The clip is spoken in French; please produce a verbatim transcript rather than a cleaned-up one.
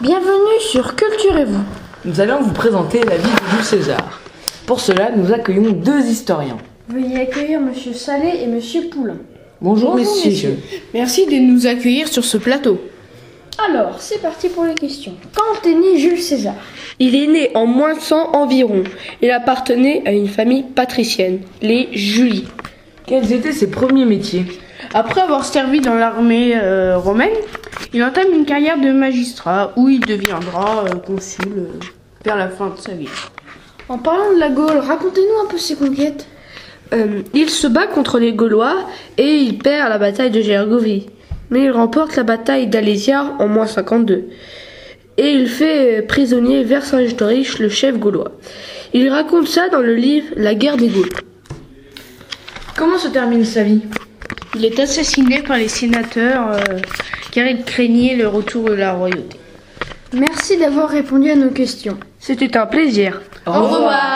Bienvenue sur Culturez-vous. Nous allons vous présenter la vie de Jules César. Pour cela, nous accueillons deux historiens. Veuillez accueillir Monsieur Salé et Monsieur Poulain. Bonjour, Bonjour messieurs. messieurs. Merci de nous accueillir sur ce plateau. Alors, c'est parti pour les questions. Quand est né Jules César? Il est né en moins cent environ. Il appartenait à une famille patricienne, les Julie. Quels étaient ses premiers métiers? Après avoir servi dans l'armée euh, romaine, il entame une carrière de magistrat où il deviendra euh, consul euh, vers la fin de sa vie. En parlant de la Gaule, racontez-nous un peu ses conquêtes. Euh, il se bat contre les Gaulois et il perd la bataille de Gergovie. Mais il remporte la bataille d'Alésia en moins cinquante-deux. Et il fait prisonnier Vercingétorix, le chef gaulois. Il raconte ça dans le livre La guerre des Gaules. Comment se termine sa vie? Il est assassiné par les sénateurs euh, car il craignait le retour de la royauté. Merci d'avoir répondu à nos questions. C'était un plaisir. Au revoir.